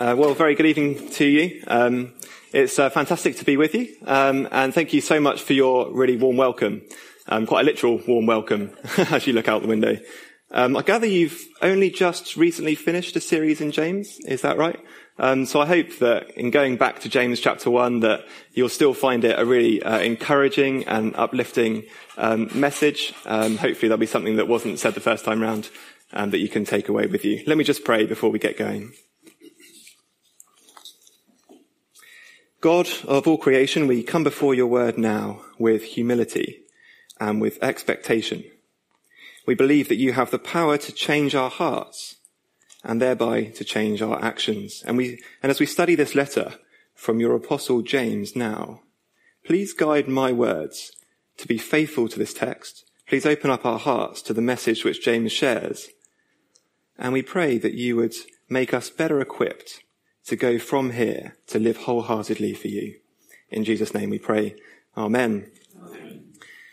Well, very good evening to you. It's fantastic to be with you, and thank you so much for your really warm welcome, quite a literal warm welcome as you look out the window. I gather you've only just recently finished a series in James, is that right? So I hope that in going back to James chapter 1 that you'll still find it a really encouraging and uplifting message. Hopefully there'll be something that wasn't said the first time round that you can take away with you. Let me just pray before we get going. God of all creation, we come before your word now with humility and with expectation. We believe that you have the power to change our hearts and thereby to change our actions. And as we study this letter from your apostle James now, please guide my words to be faithful to this text. Please open up our hearts to the message which James shares. And we pray that you would make us better equipped to go from here to live wholeheartedly for you. In Jesus' name we pray. Amen. Amen.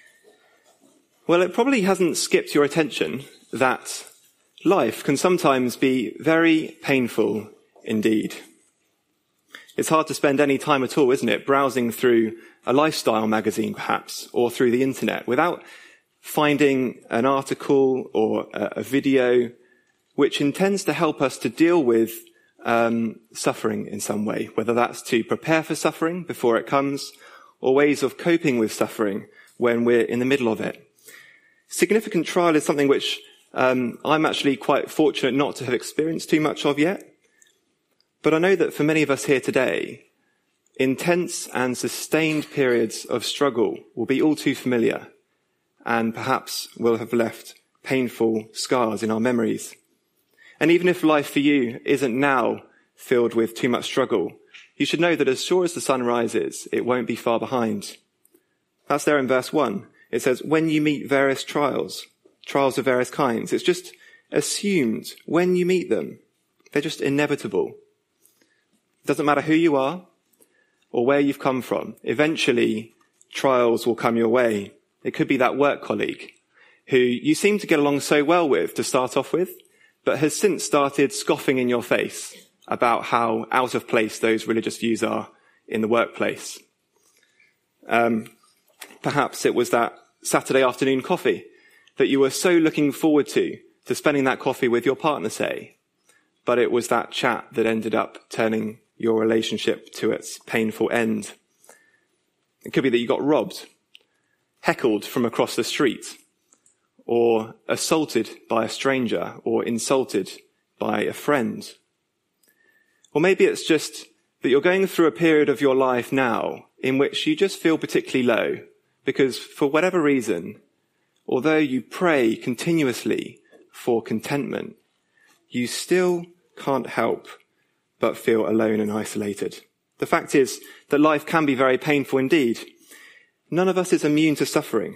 Well, it probably hasn't skipped your attention that life can sometimes be very painful indeed. It's hard to spend any time at all, isn't it, browsing through a lifestyle magazine perhaps, or through the internet, without finding an article or a video which intends to help us to deal with suffering in some way, whether that's to prepare for suffering before it comes, or ways of coping with suffering when we're in the middle of it. Significant trial is something which I'm actually quite fortunate not to have experienced too much of yet. But I know that for many of us here today, intense and sustained periods of struggle will be all too familiar and perhaps will have left painful scars in our memories. And even if life for you isn't now filled with too much struggle, you should know that as sure as the sun rises, it won't be far behind. That's there in verse 1. It says, when you meet various trials of various kinds. It's just assumed when you meet them. They're just inevitable. It doesn't matter who you are or where you've come from. Eventually, trials will come your way. It could be that work colleague who you seem to get along so well with to start off with, but has since started scoffing in your face about how out of place those religious views are in the workplace. Perhaps it was that Saturday afternoon coffee that you were so looking forward to spending that coffee with your partner, say, but it was that chat that ended up turning your relationship to its painful end. It could be that you got robbed, heckled from across the street, or assaulted by a stranger, or insulted by a friend. Or maybe it's just that you're going through a period of your life now in which you just feel particularly low, because for whatever reason, although you pray continuously for contentment, you still can't help but feel alone and isolated. The fact is that life can be very painful indeed. None of us is immune to suffering.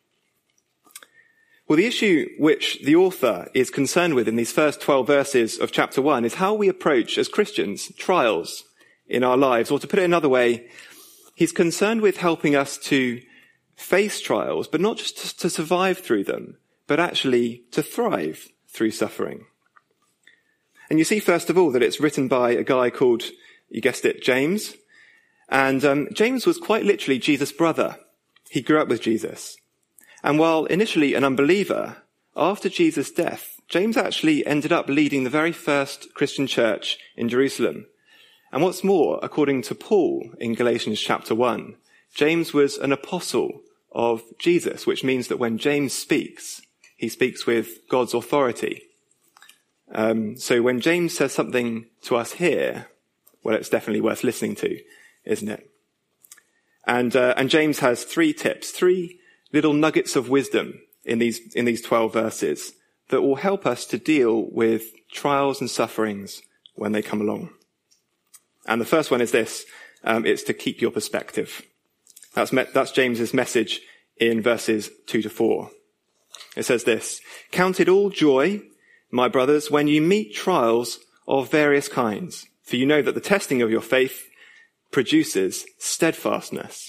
Well, the issue which the author is concerned with in these first 12 verses of chapter 1 is how we approach, as Christians, trials in our lives. Or to put it another way, he's concerned with helping us to face trials, but not just to survive through them, but actually to thrive through suffering. And you see, first of all, that it's written by a guy called, you guessed it, James. And James was quite literally Jesus' brother. He grew up with Jesus. And while initially an unbeliever, after Jesus' death, James actually ended up leading the very first Christian church in Jerusalem. And what's more, according to Paul in Galatians chapter 1, James was an apostle of Jesus, which means that when James speaks, he speaks with God's authority. So when James says something to us here, well, it's definitely worth listening to, isn't it? And James has 3 tips, 3 little nuggets of wisdom in these 12 verses that will help us to deal with trials and sufferings when they come along. And the first one is this, it's to keep your perspective. That's James's message in verses 2 to 4. It says this, count it all joy, my brothers, when you meet trials of various kinds, for you know that the testing of your faith produces steadfastness.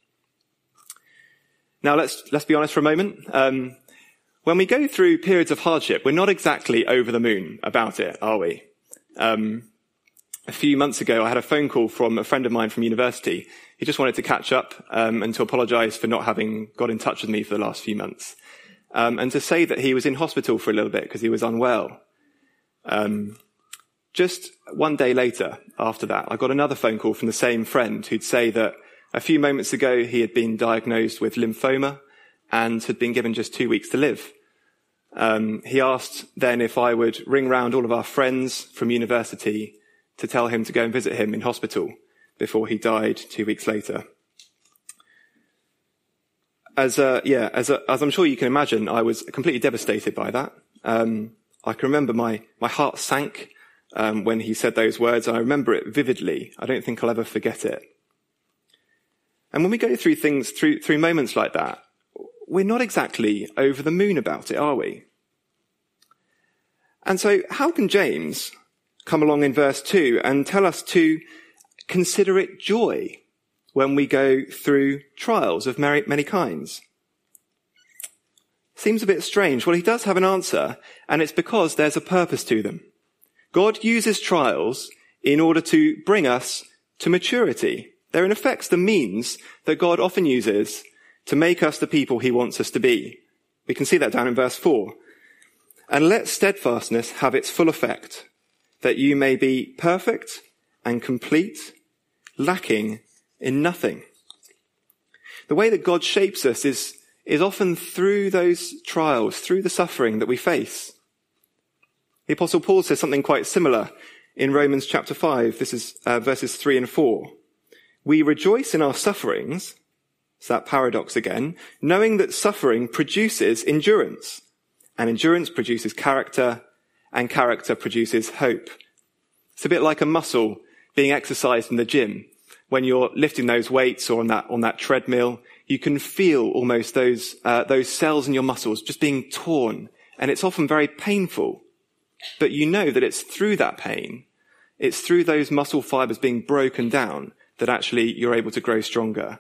Now let's be honest for a moment. When we go through periods of hardship, we're not exactly over the moon about it, are we? A few months ago, I had a phone call from a friend of mine from university. He just wanted to catch up and to apologise for not having got in touch with me for the last few months. And to say that he was in hospital for a little bit because he was unwell. Just one day later, after that, I got another phone call from the same friend who'd say that a few moments ago he had been diagnosed with lymphoma and had been given just 2 weeks to live. He asked then if I would ring round all of our friends from university to tell him to go and visit him in hospital before he died 2 weeks later. As I'm sure you can imagine, I was completely devastated by that. I can remember my heart sank when he said those words. I remember it vividly. I don't think I'll ever forget it. And when we go through things, through moments like that, we're not exactly over the moon about it, are we? And so how can James come along in verse 2 and tell us to consider it joy when we go through trials of many kinds? Seems a bit strange. Well, he does have an answer, and it's because there's a purpose to them. God uses trials in order to bring us to maturity. They're in effect the means that God often uses to make us the people he wants us to be. We can see that down in verse 4. And let steadfastness have its full effect, that you may be perfect and complete, lacking in nothing. The way that God shapes us is often through those trials, through the suffering that we face. The Apostle Paul says something quite similar in Romans chapter 5. This is verses 3 and 4. We rejoice in our sufferings, it's that paradox again, knowing that suffering produces endurance, and endurance produces character, and character produces hope. It's a bit like a muscle being exercised in the gym. When you're lifting those weights or on that treadmill, you can feel almost those cells in your muscles just being torn, and it's often very painful. But you know that it's through that pain, it's through those muscle fibers being broken down that actually you're able to grow stronger.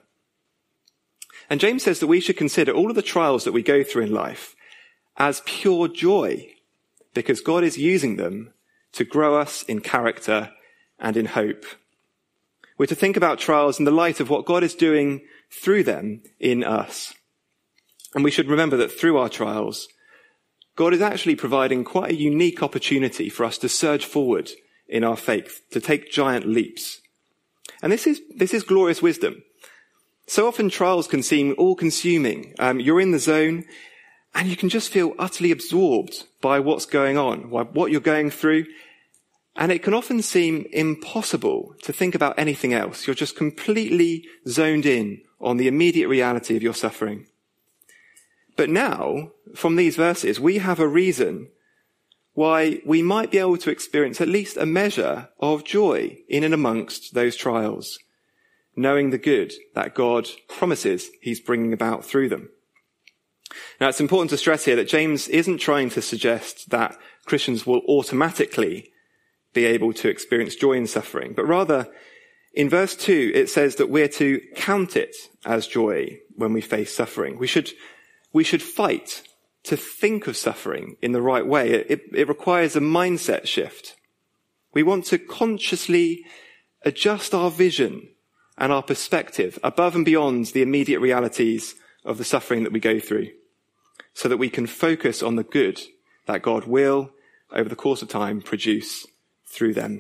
And James says that we should consider all of the trials that we go through in life as pure joy, because God is using them to grow us in character and in hope. We're to think about trials in the light of what God is doing through them in us. And we should remember that through our trials, God is actually providing quite a unique opportunity for us to surge forward in our faith, to take giant leaps. And this is glorious wisdom. So often trials can seem all-consuming. You're in the zone, and you can just feel utterly absorbed by what's going on, what you're going through. And it can often seem impossible to think about anything else. You're just completely zoned in on the immediate reality of your suffering. But now, from these verses, we have a reason why we might be able to experience at least a measure of joy in and amongst those trials, knowing the good that God promises he's bringing about through them. Now, it's important to stress here that James isn't trying to suggest that Christians will automatically be able to experience joy in suffering, but rather, in verse 2, it says that we're to count it as joy when we face suffering. We should fight to think of suffering in the right way. It requires a mindset shift. We want to consciously adjust our vision and our perspective above and beyond the immediate realities of the suffering that we go through, so that we can focus on the good that God will, over the course of time, produce through them.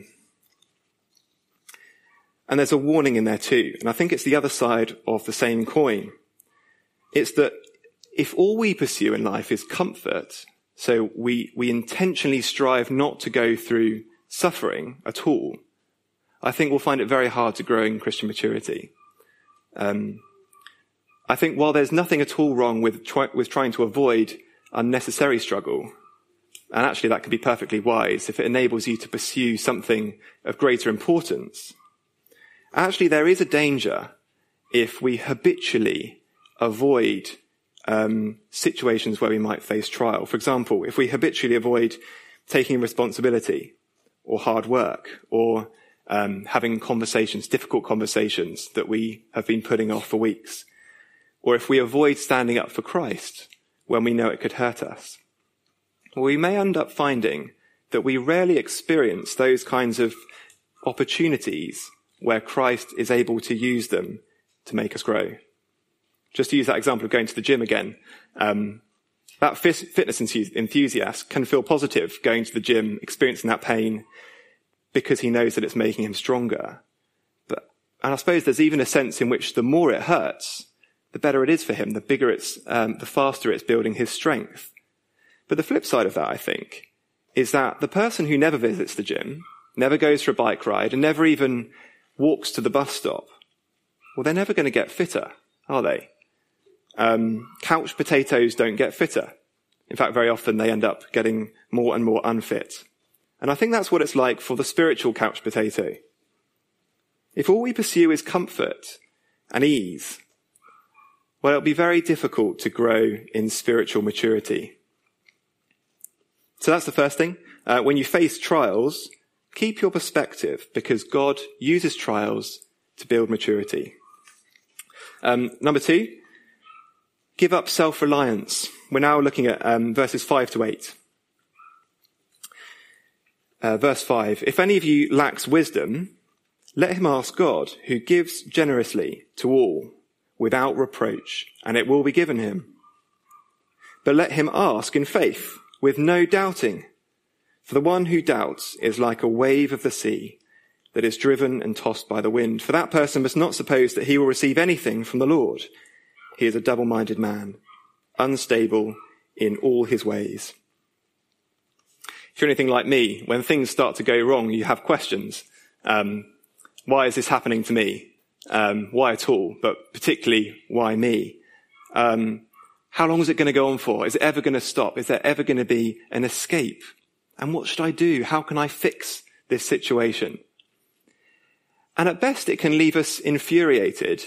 And there's a warning in there too, and I think it's the other side of the same coin. It's that if all we pursue in life is comfort, so we intentionally strive not to go through suffering at all, I think we'll find it very hard to grow in Christian maturity. I think while there's nothing at all wrong with trying to avoid unnecessary struggle, and actually that can be perfectly wise if it enables you to pursue something of greater importance, actually there is a danger if we habitually avoid situations where we might face trial. For example, if we habitually avoid taking responsibility or hard work or having conversations, difficult conversations that we have been putting off for weeks, or if we avoid standing up for Christ when we know it could hurt us, we may end up finding that we rarely experience those kinds of opportunities where Christ is able to use them to make us grow. Just to use that example of going to the gym again, that fitness enthusiast can feel positive going to the gym, experiencing that pain, because he knows that it's making him stronger. And I suppose there's even a sense in which the more it hurts, the better it is for him, the faster it's building his strength. But the flip side of that, I think, is that the person who never visits the gym, never goes for a bike ride, and never even walks to the bus stop, well, they're never going to get fitter, are they? Couch potatoes don't get fitter. In fact, very often they end up getting more and more unfit. And I think that's what it's like for the spiritual couch potato. If all we pursue is comfort and ease, well, it'll be very difficult to grow in spiritual maturity. So that's the first thing. When you face trials, keep your perspective, because God uses trials to build maturity. Number 2, give up self-reliance. We're now looking at verses 5 to 8. Verse 5, if any of you lacks wisdom, let him ask God, who gives generously to all, without reproach, and it will be given him. But let him ask in faith, with no doubting. For the one who doubts is like a wave of the sea that is driven and tossed by the wind. For that person must not suppose that he will receive anything from the Lord. He is a double-minded man, unstable in all his ways. If you're anything like me, when things start to go wrong, you have questions. Why is this happening to me? Why at all? But particularly, why me? How long is it going to go on for? Is it ever going to stop? Is there ever going to be an escape? And what should I do? How can I fix this situation? And at best, it can leave us infuriated,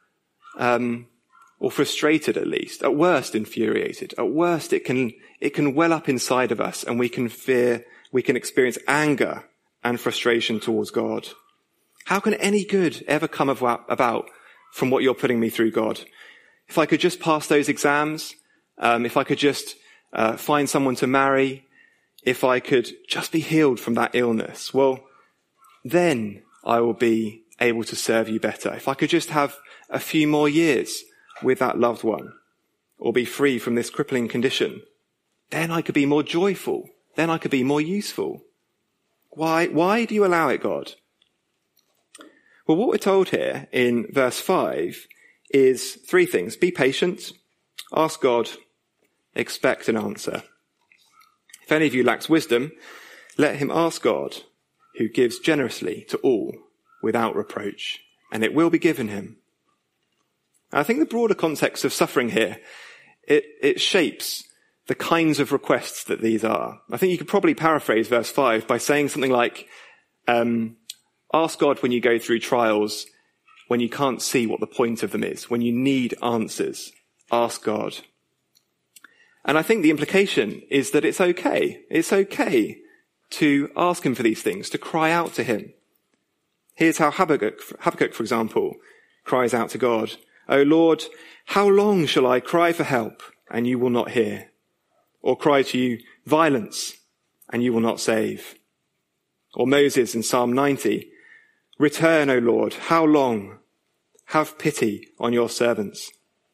or frustrated at least. At worst, infuriated. At worst, it can well up inside of us, and we can experience anger and frustration towards God. How can any good ever come about from what you're putting me through, God? If I could just pass those exams, if I could just find someone to marry, if I could just be healed from that illness, well, then I will be able to serve you better. If I could just have a few more years with that loved one, or be free from this crippling condition, then I could be more joyful. Then I could be more useful. Why do you allow it, God? Well, what we're told here in verse 5 is 3 things. Be patient, ask God, expect an answer. If any of you lacks wisdom, let him ask God, who gives generously to all without reproach, and it will be given him. I think the broader context of suffering here, it shapes the kinds of requests that these are. I think you could probably paraphrase verse 5 by saying something like, ask God when you go through trials, when you can't see what the point of them is, when you need answers, ask God. And I think the implication is that it's okay. It's okay to ask him for these things, to cry out to him. Here's how Habakkuk, for example, cries out to God. O Lord, how long shall I cry for help and you will not hear? Or cry to you violence and you will not save? Or Moses in Psalm 90, return, O Lord, how long? Have pity on your servants.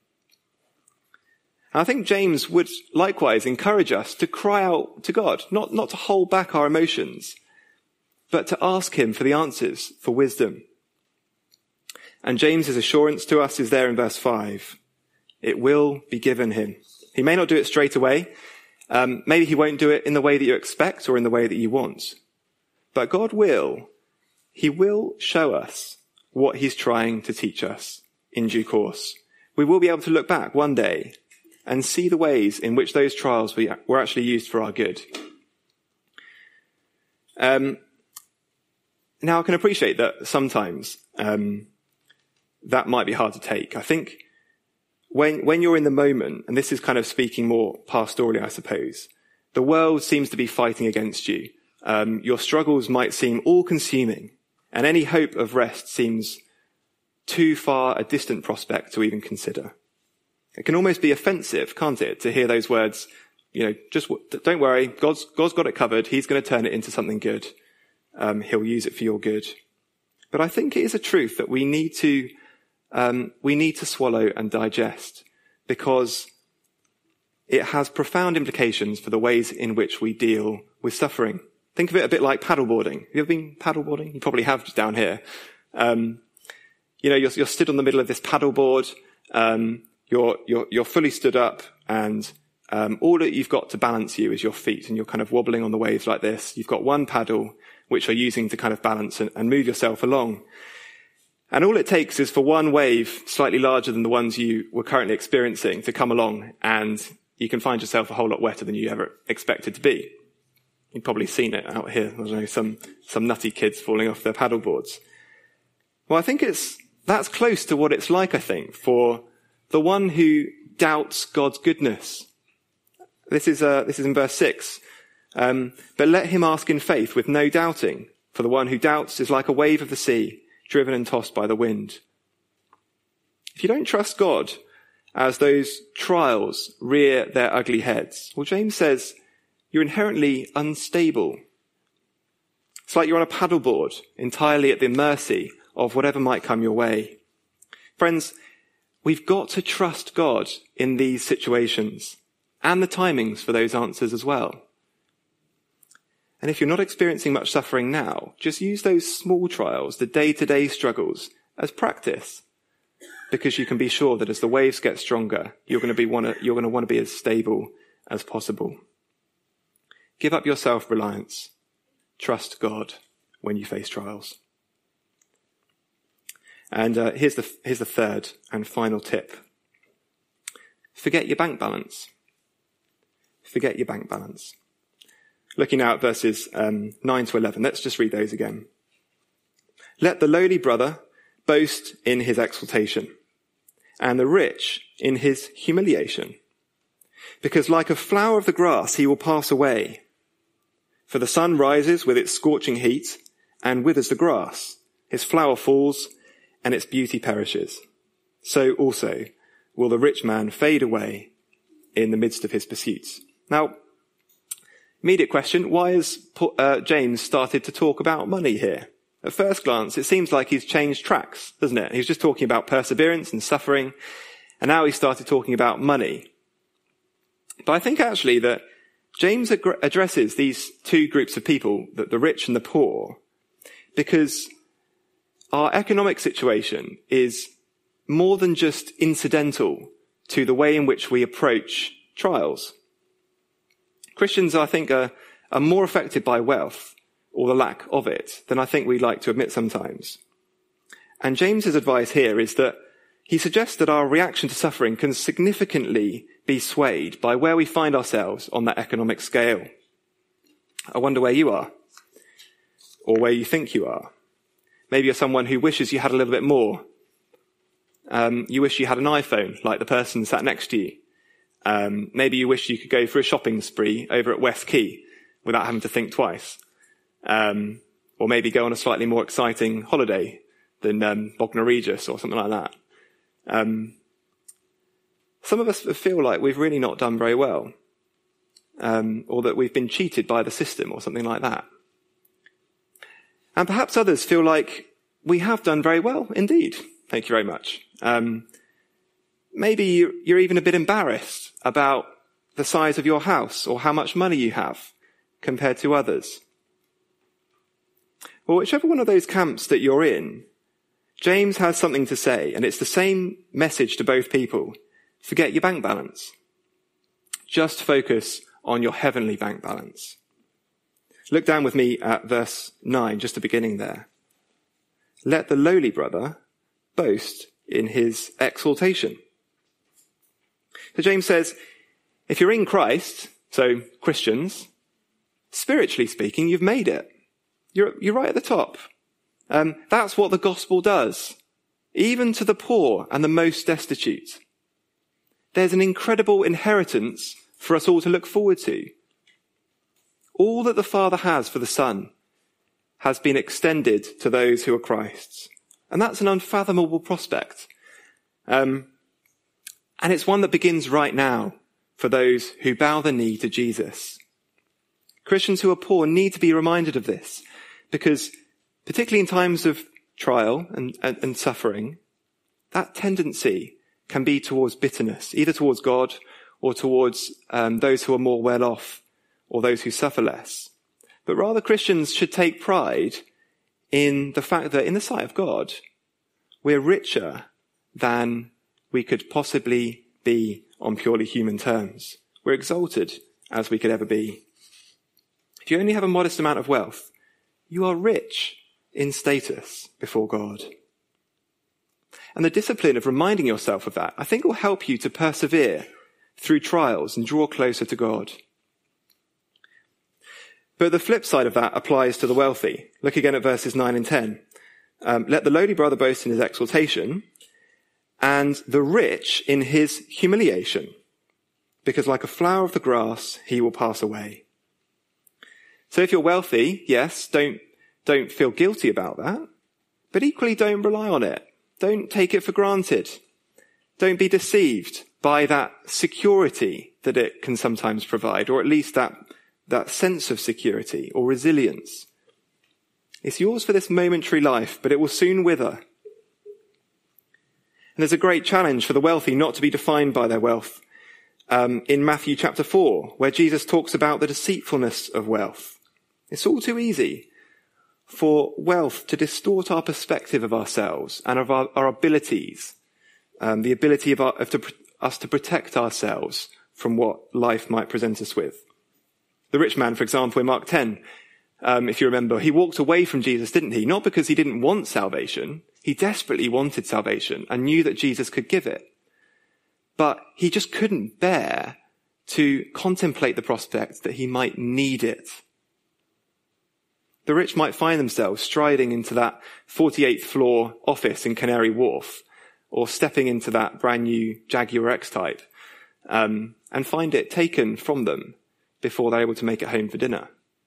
And I think James would likewise encourage us to cry out to God, not to hold back our emotions, but to ask him for the answers, for wisdom. And James's assurance to us is there in verse 5. It will be given him. He may not do it straight away. Maybe he won't do it in the way that you expect or in the way that you want. But God will. He will show us what he's trying to teach us in due course. We will be able to look back one day and see the ways in which those trials were actually used for our good. Now, I can appreciate that sometimes that might be hard to take. I think when you're in the moment, and this is kind of speaking more pastorally, I suppose, the world seems to be fighting against you. Your struggles might seem all-consuming, and any hope of rest seems too far a distant prospect to even consider. It can almost be offensive, can't it, to hear those words, just don't worry, God's got it covered, he's going to turn it into something good. he'll use it for your good. But I think it is a truth that we need to swallow and digest, because it has profound implications for the ways in which we deal with suffering. Think of it a bit like paddleboarding. Have you ever been paddleboarding? You probably have just down here. You're stood on the middle of this paddleboard. You're fully stood up, and all that you've got to balance you is your feet, and you're kind of wobbling on the waves like this. You've got one paddle, which you're using to kind of balance and move yourself along. And all it takes is for one wave, slightly larger than the ones you were currently experiencing, to come along, and you can find yourself a whole lot wetter than you ever expected to be. You've probably seen it out here. I don't know, some nutty kids falling off their paddleboards. Well, I think that's close to what it's like, I think, for the one who doubts God's goodness. This is in verse 6. But let him ask in faith with no doubting, for the one who doubts is like a wave of the sea, driven and tossed by the wind. If you don't trust God as those trials rear their ugly heads, well, James says you're inherently unstable. It's like you're on a paddleboard, entirely at the mercy of whatever might come your way. Friends, we've got to trust God in these situations, and the timings for those answers as well. And if you're not experiencing much suffering now, just use those small trials, the day-to-day struggles, as practice, because you can be sure that as the waves get stronger, you're going to want to be as stable as possible. Give up your self-reliance. Trust God when you face trials. And here's the third and final tip. Forget your bank balance. Forget your bank balance. Looking now at verses 9 to 11, let's just read those again. Let the lowly brother boast in his exaltation, and the rich in his humiliation. Because like a flower of the grass he will pass away. For the sun rises with its scorching heat, and withers the grass. His flower falls, and its beauty perishes. So also will the rich man fade away in the midst of his pursuits. Now, immediate question, why has James started to talk about money here? At first glance, it seems like he's changed tracks, doesn't it? He was just talking about perseverance and suffering, and now he started talking about money. But I think actually that James addresses these two groups of people, the rich and the poor, because our economic situation is more than just incidental to the way in which we approach trials. Christians, I think, are more affected by wealth, or the lack of it, than I think we'd like to admit sometimes. And James's advice here is that he suggests that our reaction to suffering can significantly be swayed by where we find ourselves on that economic scale. I wonder where you are, or where you think you are. Maybe you're someone who wishes you had a little bit more. You wish you had an iPhone, like the person sat next to you. Maybe you wish you could go for a shopping spree over at West Quay without having to think twice. Or maybe go on a slightly more exciting holiday than Bognor Regis or something like that. Some of us feel like we've really not done very well, or that we've been cheated by the system or something like that. And perhaps others feel like we have done very well indeed. Thank you very much. Maybe you're even a bit embarrassed about the size of your house or how much money you have compared to others. Well, whichever one of those camps that you're in, James has something to say, and it's the same message to both people. Forget your bank balance. Just focus on your heavenly bank balance. Look down with me at verse 9, just the beginning there. Let the lowly brother boast in his exaltation. So James says, if you're in Christ, so Christians, spiritually speaking, you've made it. You're right at the top. That's what the gospel does, even to the poor and the most destitute. There's an incredible inheritance for us all to look forward to. All that the Father has for the Son has been extended to those who are Christ's. And that's an unfathomable prospect. And it's one that begins right now for those who bow the knee to Jesus. Christians who are poor need to be reminded of this, Because particularly in times of trial and suffering, that tendency can be towards bitterness, either towards God or towards those who are more well off or those who suffer less. But rather, Christians should take pride in the fact that in the sight of God, we're richer than we could possibly be on purely human terms. We're exalted as we could ever be. If you only have a modest amount of wealth, you are rich in status before God. And the discipline of reminding yourself of that, I think, will help you to persevere through trials and draw closer to God. But the flip side of that applies to the wealthy. Look again at verses 9 and 10. Let the lowly brother boast in his exaltation, and the rich in his humiliation, because like a flower of the grass, he will pass away. So if you're wealthy, yes, don't feel guilty about that, but equally don't rely on it. Don't take it for granted. Don't be deceived by that security that it can sometimes provide, or at least that sense of security or resilience. It's yours for this momentary life, but it will soon wither. And there's a great challenge for the wealthy not to be defined by their wealth. In Matthew chapter 4, where Jesus talks about the deceitfulness of wealth. It's all too easy for wealth to distort our perspective of ourselves and of our abilities, the ability of us to protect ourselves from what life might present us with. The rich man, for example, in Mark 10, if you remember, he walked away from Jesus, didn't he? Not because he didn't want salvation. He desperately wanted salvation and knew that Jesus could give it. But he just couldn't bear to contemplate the prospect that he might need it. The rich might find themselves striding into that 48th floor office in Canary Wharf, or stepping into that brand new Jaguar X-Type, and find it taken from them before they're able to make it home for dinner.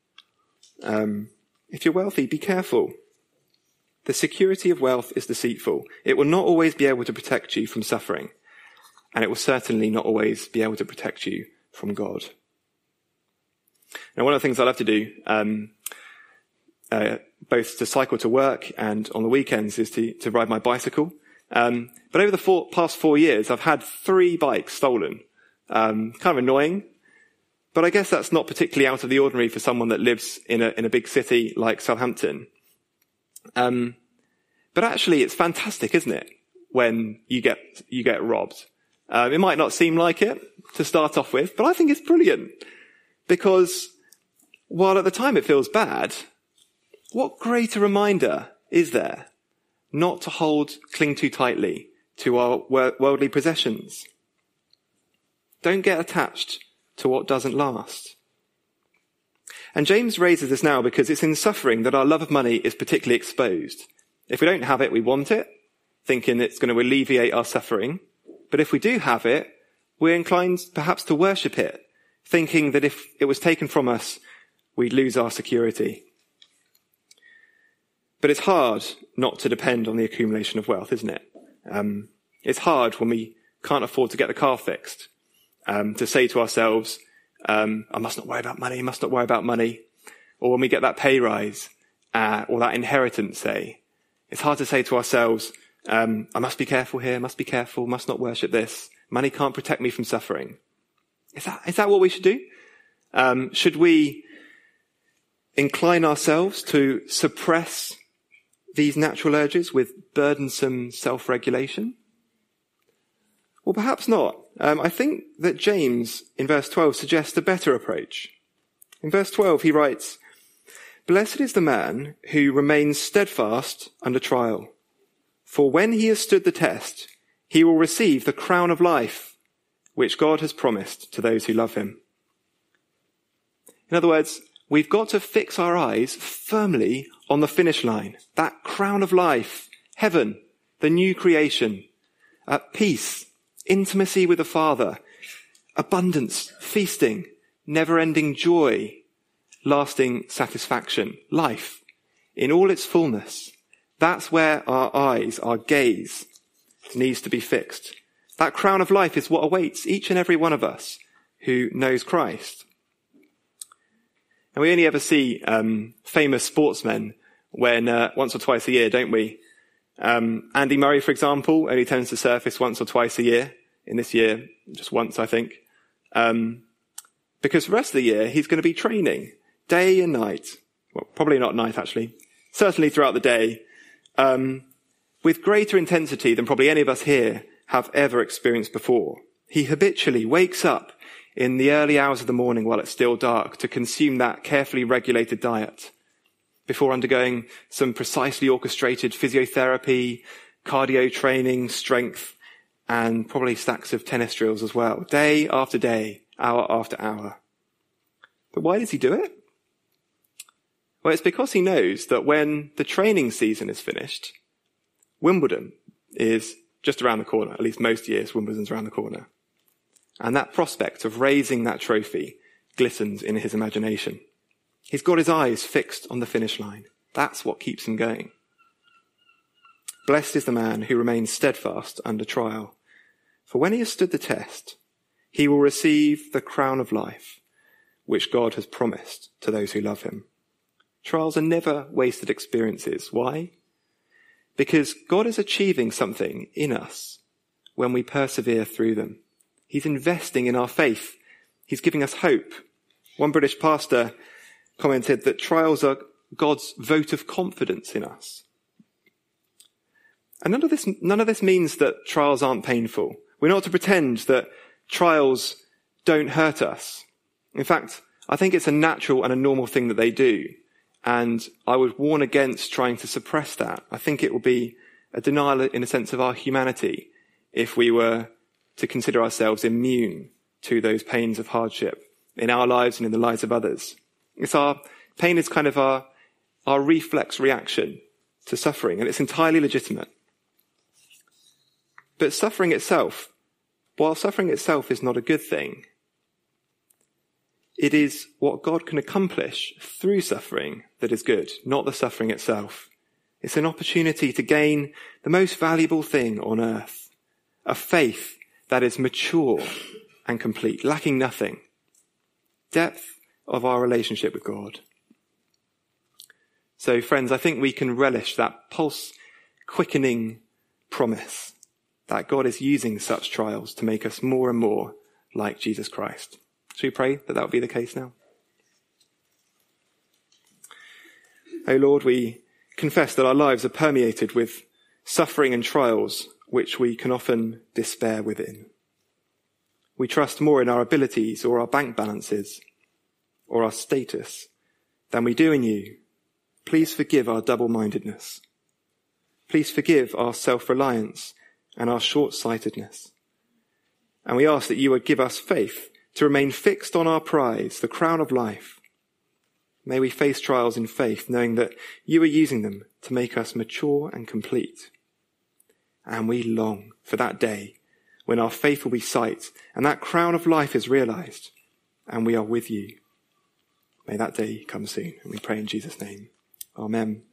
If you're wealthy, be careful. The security of wealth is deceitful. It will not always be able to protect you from suffering, and it will certainly not always be able to protect you from God. Now, one of the things I love to do, both to cycle to work and on the weekends, is to ride my bicycle. But over the past 4 years, I've had 3 bikes stolen. Kind of annoying, but I guess that's not particularly out of the ordinary for someone that lives in a big city like Southampton. But actually, it's fantastic, isn't it, when you get robbed? It might not seem like it to start off with, but I think it's brilliant, because while at the time it feels bad, what greater reminder is there not to cling too tightly to our worldly possessions? Don't get attached to what doesn't last. And James raises this now because it's in suffering that our love of money is particularly exposed. If we don't have it, we want it, thinking it's going to alleviate our suffering. But if we do have it, we're inclined perhaps to worship it, thinking that if it was taken from us, we'd lose our security. But it's hard not to depend on the accumulation of wealth, isn't it? It's hard when we can't afford to get the car fixed, to say to ourselves, I must not worry about money, must not worry about money. Or when we get that pay rise, or that inheritance, say, it's hard to say to ourselves, I must be careful here, must be careful, must not worship this. Money can't protect me from suffering. Is that what we should do? Should we incline ourselves to suppress these natural urges with burdensome self-regulation? Well, perhaps not. I think that James, in verse 12, suggests a better approach. In verse 12, he writes, "Blessed is the man who remains steadfast under trial, for when he has stood the test, he will receive the crown of life, which God has promised to those who love him." In other words, we've got to fix our eyes firmly on the finish line, that crown of life, heaven, the new creation, peace, intimacy with the Father, abundance, feasting, never-ending joy, lasting satisfaction, life in all its fullness. That's where our eyes, our gaze needs to be fixed. That crown of life is what awaits each and every one of us who knows Christ. And we only ever see famous sportsmen when once or twice a year, don't we? Andy Murray, for example, only tends to surface once or twice a year. In this year, just once, I think. Because the rest of the year, he's going to be training day and night. Well, probably not night, actually. Certainly throughout the day. With greater intensity than probably any of us here have ever experienced before. He habitually wakes up in the early hours of the morning while it's still dark to consume that carefully regulated diet before undergoing some precisely orchestrated physiotherapy, cardio training, strength, and probably stacks of tennis drills as well, day after day, hour after hour. But why does he do it? Well, it's because he knows that when the training season is finished, Wimbledon is just around the corner. At least most years, Wimbledon's around the corner. And that prospect of raising that trophy glistens in his imagination. He's got his eyes fixed on the finish line. That's what keeps him going. Blessed is the man who remains steadfast under trial. For when he has stood the test, he will receive the crown of life, which God has promised to those who love him. Trials are never wasted experiences. Why? Because God is achieving something in us when we persevere through them. He's investing in our faith. He's giving us hope. One British pastor commented that trials are God's vote of confidence in us. And none of this means that trials aren't painful. We're not to pretend that trials don't hurt us. In fact, I think it's a natural and a normal thing that they do. And I would warn against trying to suppress that. I think it would be a denial in a sense of our humanity if we were to consider ourselves immune to those pains of hardship in our lives and in the lives of others. Pain is kind of our reflex reaction to suffering, and it's entirely legitimate. But suffering itself, while suffering itself is not a good thing, it is what God can accomplish through suffering that is good, not the suffering itself. It's an opportunity to gain the most valuable thing on earth, a faith that is mature and complete, lacking nothing. Depth of our relationship with God. So, friends, I think we can relish that pulse-quickening promise that God is using such trials to make us more and more like Jesus Christ. Should we pray that will be the case now? O Lord, we confess that our lives are permeated with suffering and trials which we can often despair within. We trust more in our abilities or our bank balances or our status than we do in you. Please forgive our double-mindedness. Please forgive our self-reliance and our short-sightedness. And we ask that you would give us faith to remain fixed on our prize, the crown of life. May we face trials in faith, knowing that you are using them to make us mature and complete. And we long for that day when our faith will be sight and that crown of life is realized and we are with you. May that day come soon, and we pray in Jesus' name. Amen.